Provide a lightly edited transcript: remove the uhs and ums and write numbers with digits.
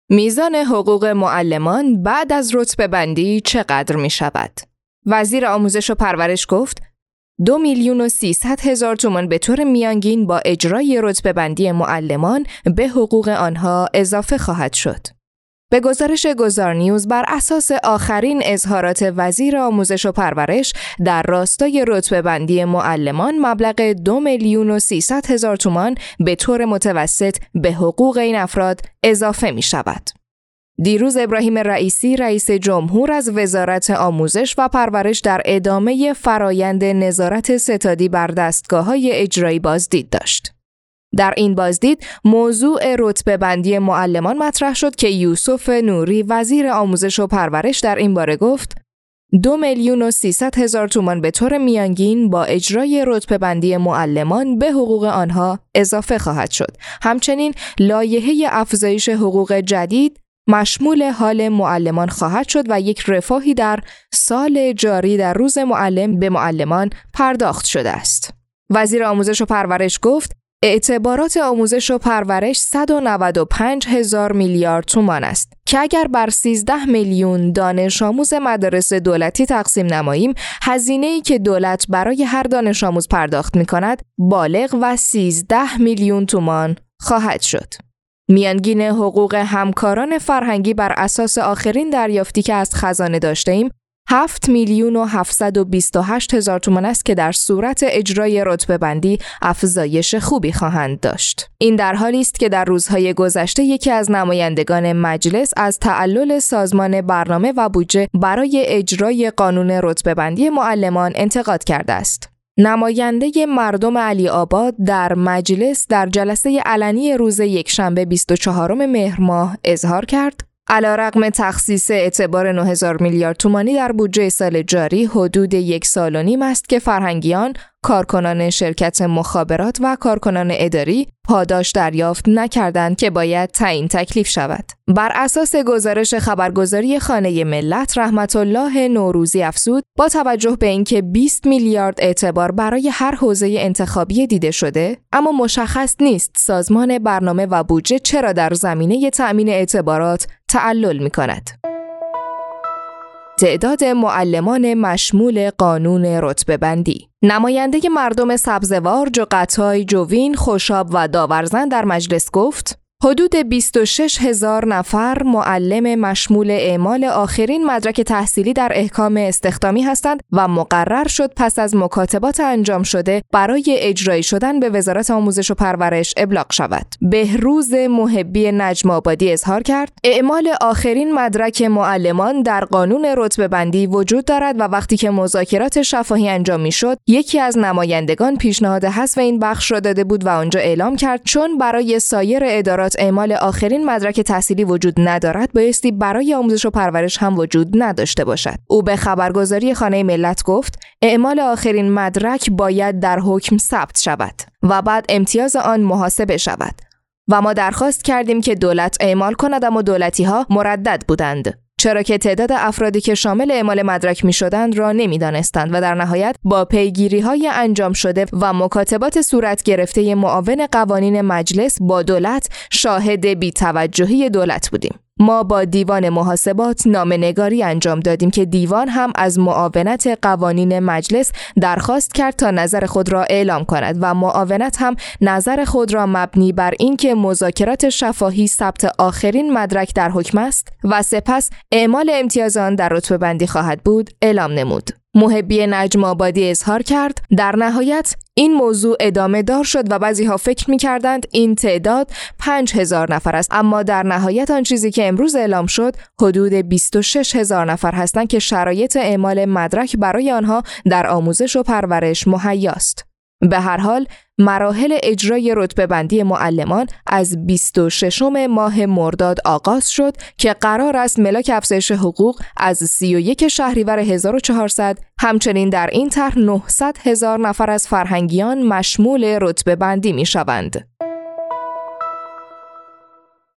میزان حقوق معلمان بعد از رتبه بندی چقدر می شود؟ وزیر آموزش و پرورش گفت 2,300,000 تومان به طور میانگین با اجرای رتبه بندی معلمان به حقوق آنها اضافه خواهد شد. به گزارش گذارنیوز بر اساس آخرین اظهارات وزیر آموزش و پرورش در راستای رتبه بندی معلمان مبلغ 2,300,000 تومان به طور متوسط به حقوق این افراد اضافه می شود. دیروز ابراهیم رئیسی رئیس جمهور از وزارت آموزش و پرورش در ادامه فرایند نظارت ستادی بر دستگاه‌های اجرایی بازدید داشت. در این بازدید موضوع رتبه بندی معلمان مطرح شد که یوسف نوری وزیر آموزش و پرورش در این باره گفت 2,300,000 تومان به طور میانگین با اجرای رتبه بندی معلمان به حقوق آنها اضافه خواهد شد. همچنین لایحه افزایش حقوق جدید مشمول حال معلمان خواهد شد و یک رفاهی در سال جاری در روز معلم به معلمان پرداخت شده است. وزیر آموزش و پرورش گفت اعتبارات آموزش و پرورش 195,000 میلیارد تومان است که اگر بر 13 میلیون دانش آموز مدارس دولتی تقسیم نماییم، هزینه‌ای که دولت برای هر دانش آموز پرداخت می‌کند بالغ و 13 میلیون تومان خواهد شد. میانگین حقوق همکاران فرهنگی بر اساس آخرین دریافتی که از خزانه داشته‌ایم 7,728,000 تومان است که در صورت اجرای رتبه بندی افزایش خوبی خواهند داشت. این در حالی است که در روزهای گذشته یکی از نمایندگان مجلس از تعلل سازمان برنامه و بودجه برای اجرای قانون رتبه بندی معلمان انتقاد کرده است. نماینده مردم علی آباد در مجلس در جلسه علنی روز یکشنبه 24 مهر ماه اظهار کرد علیرغم تخصیص اعتبار 9,000 میلیارد تومانی در بودجه سال جاری، حدود 1.5 سال است که فرهنگیان، کارکنان شرکت مخابرات و کارکنان اداری پاداش دریافت نکردند که باید تعیین تکلیف شود. بر اساس گزارش خبرگزاری خانه ملت، رحمت الله نوروزی افزود با توجه به اینکه 20 میلیارد اعتبار برای هر حوزه انتخابی دیده شده، اما مشخص نیست سازمان برنامه و بودجه چرا در زمینه تأمین اعتبارات تعلل می‌کند. تعداد معلمان مشمول قانون رتبه بندی. نماینده مردم سبزوار، جغتای، جوین، خوشاب و داورزن در مجلس گفت حدود 26,000 نفر معلم مشمول اعمال آخرین مدرک تحصیلی در احکام استخدامی هستند و مقرر شد پس از مکاتبات انجام شده برای اجرایی شدن به وزارت آموزش و پرورش ابلاغ شود. بهروز محبی نجم آبادی اظهار کرد اعمال آخرین مدرک معلمان در قانون رتبه بندی وجود دارد و وقتی که مذاکرات شفاهی انجام میشد، یکی از نمایندگان پیشنهاد حذف این بخش را داده بود و آنجا اعلام کرد چون برای سایر ادارات اعمال آخرین مدرک تحصیلی وجود ندارد، بایستی برای آموزش و پرورش هم وجود نداشته باشد. او به خبرگزاری خانه ملت گفت اعمال آخرین مدرک باید در حکم ثبت شود و بعد امتیاز آن محاسبه شود و ما درخواست کردیم که دولت اعمال کند، اما دولتی‌ها مردد بودند، چرا که تعداد افرادی که شامل اعمال مدرک می‌شدند را نمی‌دانستند و در نهایت با پیگیری‌های انجام شده و مکاتبات صورت گرفته معاون قوانین مجلس با دولت شاهد بی‌توجهی دولت بودیم. ما با دیوان محاسبات نامه‌نگاری انجام دادیم که دیوان هم از معاونت قوانین مجلس درخواست کرد تا نظر خود را اعلام کند و معاونت هم نظر خود را مبنی بر اینکه مذاکرات شفاهی ثبت آخرین مدرک در حکم است و سپس اعمال امتیاز آن در رتبه بندی خواهد بود اعلام نمود. محبی نجم آبادی اظهار کرد در نهایت این موضوع ادامه دار شد و بعضی‌ها فکر می‌کردند این تعداد 5,000 نفر است، اما در نهایت آن چیزی که امروز اعلام شد حدود 26,000 نفر هستند که شرایط اعمال مدرک برای آنها در آموزش و پرورش مهیاست. به هر حال مراحل اجرای رتبه بندی معلمان از 26 ماه مرداد آغاز شد که قرار است ملاک افزایش حقوق از 31 شهریور 1400 همچنین در این طرح 900,000 نفر از فرهنگیان مشمول رتبه بندی می شوند.